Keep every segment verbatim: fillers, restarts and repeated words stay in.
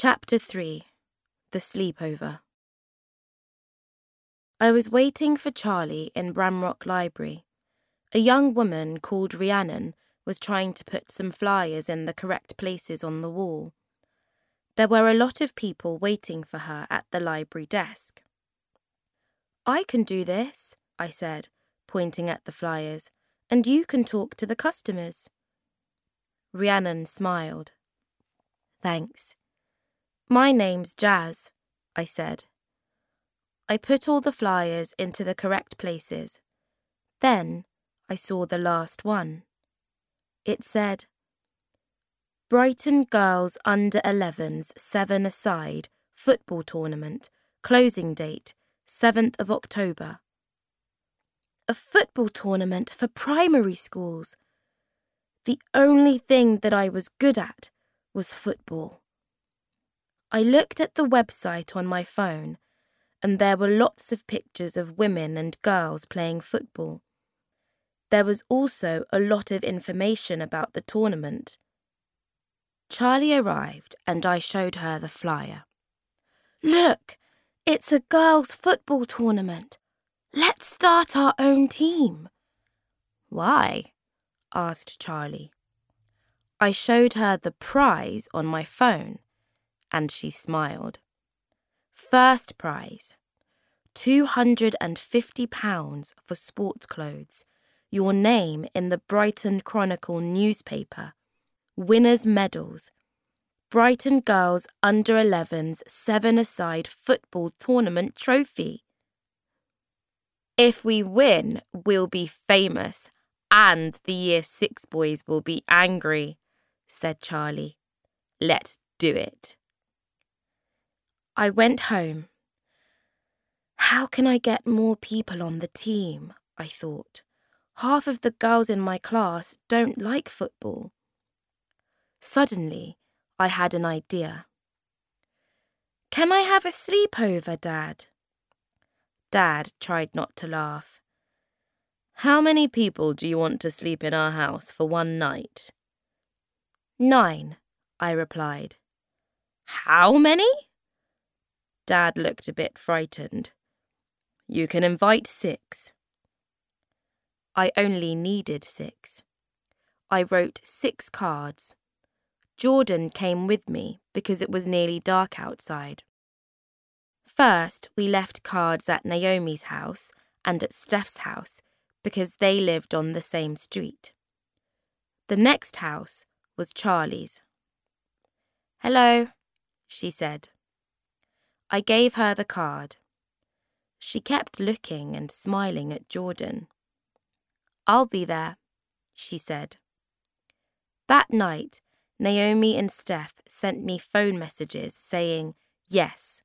Chapter three. The Sleepover. I was waiting for Charlie in Bramrock Library. A young woman called Rhiannon was trying to put some flyers in the correct places on the wall. There were a lot of people waiting for her at the library desk. "I can do this," I said, pointing at the flyers, "and you can talk to the customers." Rhiannon smiled. "Thanks. My name's Jazz," I said. I put all the flyers into the correct places. Then I saw the last one. It said, "Brighton Girls Under elevens seven-a-side Football Tournament, closing date, seventh of October. A football tournament for primary schools. The only thing that I was good at was football. I looked at the website on my phone, and there were lots of pictures of women and girls playing football. There was also a lot of information about the tournament. Charlie arrived and I showed her the flyer. "Look, it's a girls' football tournament. Let's start our own team." "Why?" asked Charlie. I showed her the prize on my phone, and she smiled. First prize, two hundred fifty pounds for sports clothes, your name in the Brighton Chronicle newspaper, winners' medals, Brighton Girls Under elevens seven-a-side football tournament trophy. "If we win, we'll be famous, and the Year Six boys will be angry," said Charlie. "Let's do it." I went home. How can I get more people on the team? I thought. Half of the girls in my class don't like football. Suddenly, I had an idea. "Can I have a sleepover, Dad?" Dad tried not to laugh. "How many people do you want to sleep in our house for one night?" "Nine," I replied. "How many?" Dad looked a bit frightened. "You can invite six." I only needed six. I wrote six cards. Jordan came with me because it was nearly dark outside. First, we left cards at Naomi's house and at Steph's house because they lived on the same street. The next house was Charlie's. "Hello," she said. I gave her the card. She kept looking and smiling at Jordan. "I'll be there," she said. That night, Naomi and Steph sent me phone messages saying yes.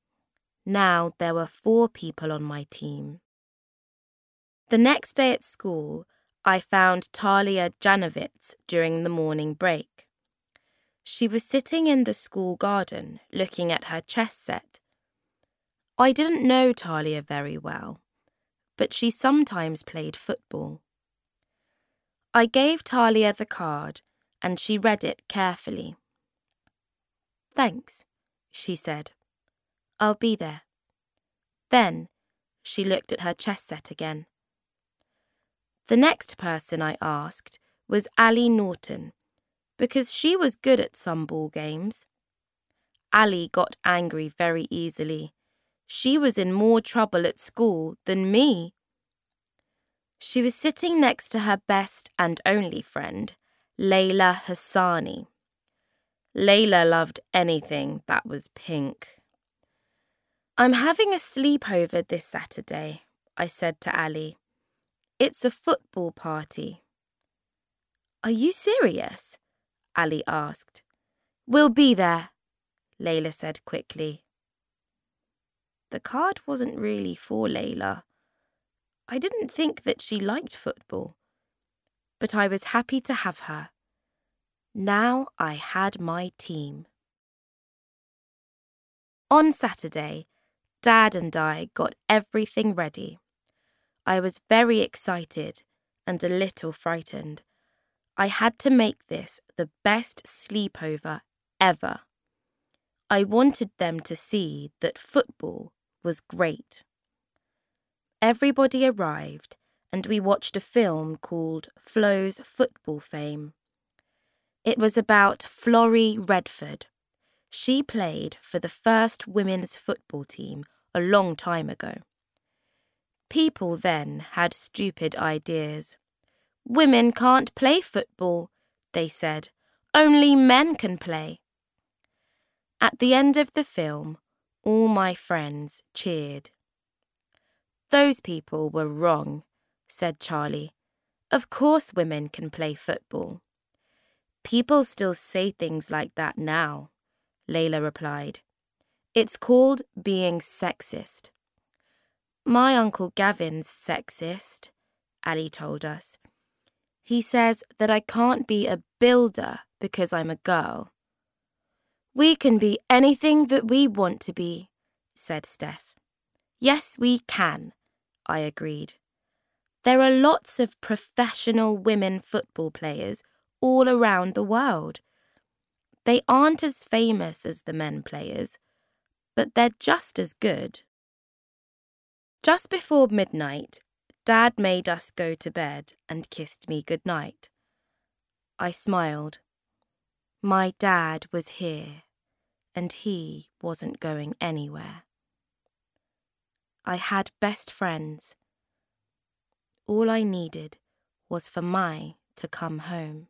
Now there were four people on my team. The next day at school, I found Talia Janowitz during the morning break. She was sitting in the school garden looking at her chess set. I didn't know Talia very well, but she sometimes played football. I gave Talia the card and she read it carefully. "Thanks," she said. "I'll be there." Then she looked at her chess set again. The next person I asked was Ali Norton, because she was good at some ball games. Ali got angry very easily. She was in more trouble at school than me. She was sitting next to her best and only friend, Layla Hassani. Layla loved anything that was pink. "I'm having a sleepover this Saturday," I said to Ali. "It's a football party." "Are you serious?" Ali asked. "We'll be there," Layla said quickly. The card wasn't really for Layla. I didn't think that she liked football, but I was happy to have her. Now I had my team. On Saturday, Dad and I got everything ready. I was very excited and a little frightened. I had to make this the best sleepover ever. I wanted them to see that football was great. Everybody arrived, and we watched a film called Flo's Football Fame. It was about Florrie Redford. She played for the first women's football team a long time ago. People then had stupid ideas. Women can't play football, they said. Only men can play. At the end of the film, all my friends cheered. Those people were wrong, said Charlie. Of course women can play football. People still say things like that now, Layla replied. It's called being sexist. My Uncle Gavin's sexist, Ali told us. He says that I can't be a builder because I'm a girl. We can be anything that we want to be, said Steph. Yes, we can, I agreed. There are lots of professional women football players all around the world. They aren't as famous as the men players, but they're just as good. Just before midnight, Dad made us go to bed and kissed me goodnight. I smiled. My dad was here, and he wasn't going anywhere. I had best friends. All I needed was for Mai to come home.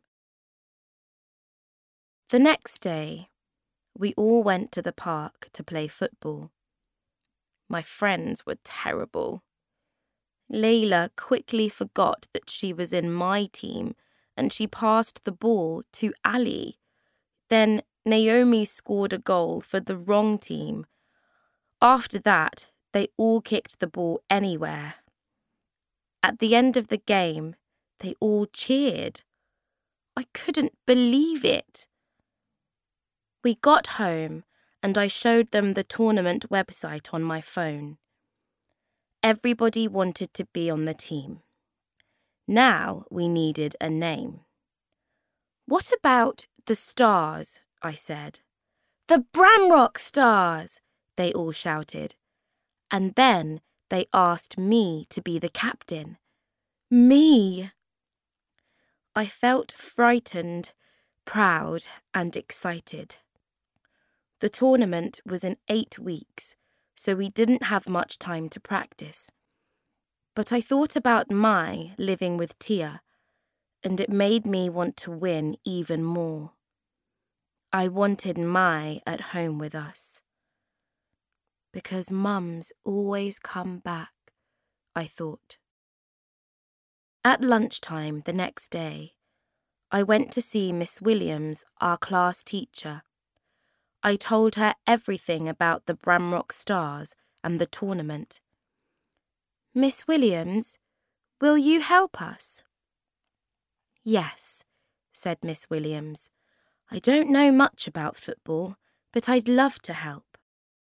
The next day, we all went to the park to play football. My friends were terrible. Layla quickly forgot that she was in my team and she passed the ball to Ali. Then Naomi scored a goal for the wrong team. After that, they all kicked the ball anywhere. At the end of the game, they all cheered. I couldn't believe it. We got home and I showed them the tournament website on my phone. Everybody wanted to be on the team. Now we needed a name. What about the Stars? I said. The Bramrock Stars, they all shouted. And then they asked me to be the captain. Me! I felt frightened, proud, and excited. The tournament was in eight weeks, so we didn't have much time to practice. But I thought about Mai living with Tia, and it made me want to win even more. I wanted Mai at home with us. Because mums always come back, I thought. At lunchtime the next day, I went to see Miss Williams, our class teacher. I told her everything about the Bramrock Stars and the tournament. Miss Williams, will you help us? Yes, said Miss Williams. I don't know much about football, but I'd love to help.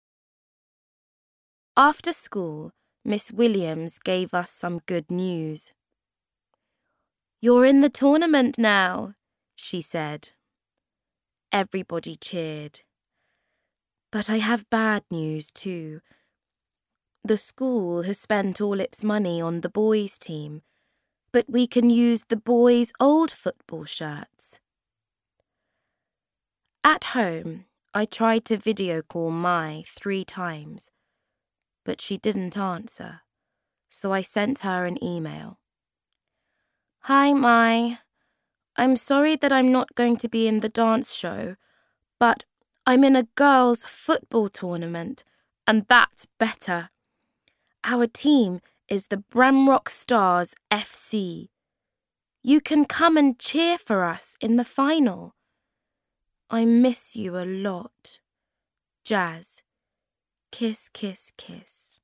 After school, Miss Williams gave us some good news. You're in the tournament now, she said. Everybody cheered. But I have bad news too. The school has spent all its money on the boys' team, but we can use the boys' old football shirts. At home, I tried to video call Mai three times, but she didn't answer, so I sent her an email. Hi, Mai. I'm sorry that I'm not going to be in the dance show, but I'm in a girls' football tournament, and that's better. Our team is the Bramrock Stars F C. You can come and cheer for us in the final. I miss you a lot. Jazz. Kiss, kiss, kiss.